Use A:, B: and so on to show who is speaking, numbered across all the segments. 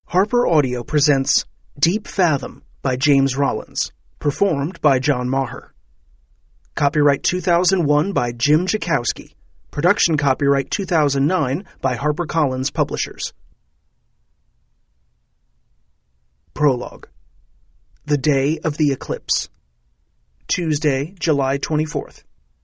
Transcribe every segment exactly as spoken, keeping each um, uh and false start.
A: Harper Audio presents Deep Fathom by James Rollins, performed by John Maher. Copyright two thousand one by Jim Jakowski. Production copyright two thousand nine by HarperCollins Publishers. Prologue. The Day of the Eclipse. Tuesday, July twenty-fourth.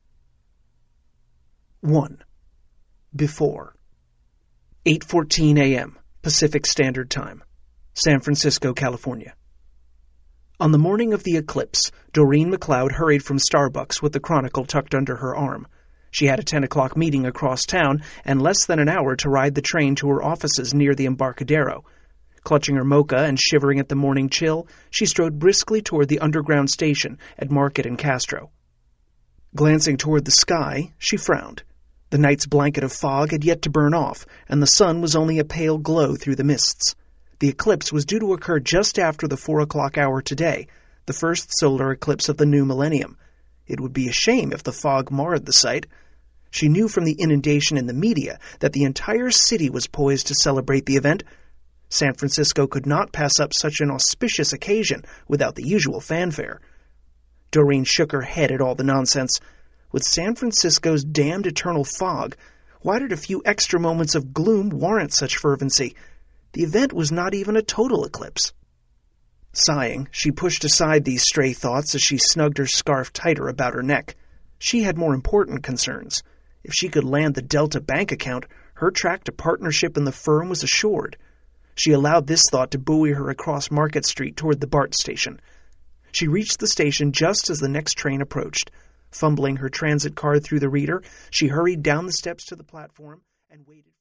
A: one. Before. eight fourteen a.m. Pacific Standard Time, San Francisco, California. On the morning of the eclipse, Doreen McLeod hurried from Starbucks with the Chronicle tucked under her arm. She had a ten o'clock meeting across town and less than an hour to ride the train to her offices near the Embarcadero. Clutching her mocha and shivering at the morning chill, she strode briskly toward the underground station at Market and Castro. Glancing toward the sky, she frowned. The night's blanket of fog had yet to burn off, and the sun was only a pale glow through the mists. The eclipse was due to occur just after the four o'clock hour today, the first solar eclipse of the new millennium. It would be a shame if the fog marred the sight. She knew from the inundation in the media that the entire city was poised to celebrate the event. San Francisco could not pass up such an auspicious occasion without the usual fanfare. Doreen shook her head at all the nonsense. With San Francisco's damned eternal fog, why did a few extra moments of gloom warrant such fervency? The event was not even a total eclipse. Sighing, she pushed aside these stray thoughts as she snugged her scarf tighter about her neck. She had more important concerns. If she could land the Delta bank account, her track to partnership in the firm was assured. She allowed this thought to buoy her across Market Street toward the BART station. She reached the station just as the next train approached. Fumbling her transit card through the reader, she hurried down the steps to the platform and waited.